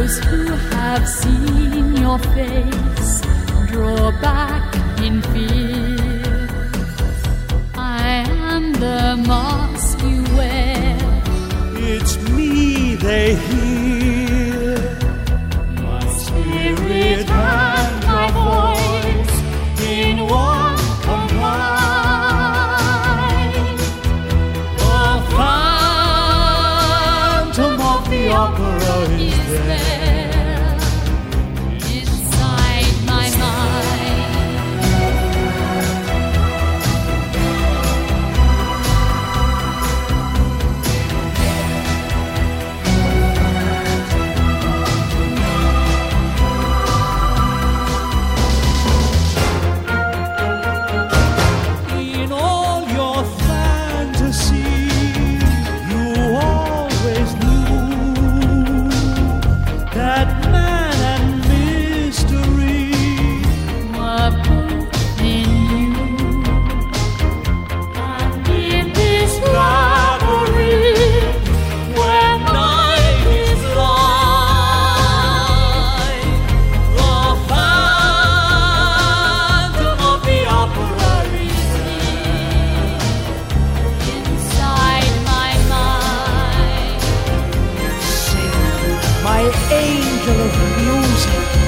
Those who have seen your face draw back in fear. I am the mask you wear. It's me they hear. My spirit and my voice in one combine. The phantom of the opera is there inside my mind. In all your fantasy, you always knew that man and mystery Were both in you, and in this labyrinth where night is light, the phantom of the opera is inside my mind. Sing, my angel of music.